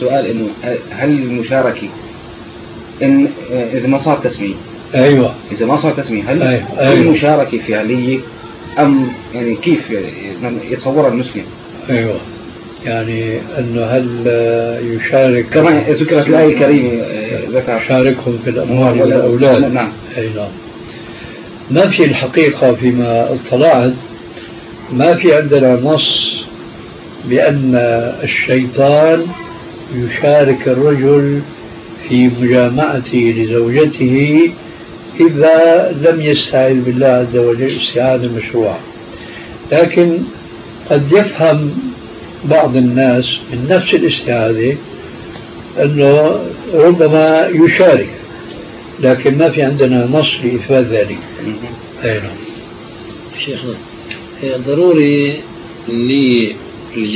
سؤال إنه هل المشاركة إن إذا ما صار تسمية؟ أيوة. إذا ما صار تسمية هل أيوة. المشاركة فعلية أم يعني كيف يتصورها المسلم؟ أيوة، يعني أنه هل يشارك كما ذكرت الآية الكريمة ذكر شاركهم في الأموال والأولاد. نعم. أي نعم. ما في الحقيقة فيما اطلعت ما في عندنا نص بأن الشيطان يشارك الرجل في مجامعته لزوجته إذا لم يستعذ بالله عز وجل استعاذة مشروعة. لكن قد يفهم بعض الناس من نفس الاستعاذة أنه ربما يشارك، لكن ما في عندنا نص لإثبات ذلك. شيخنا ضروري النية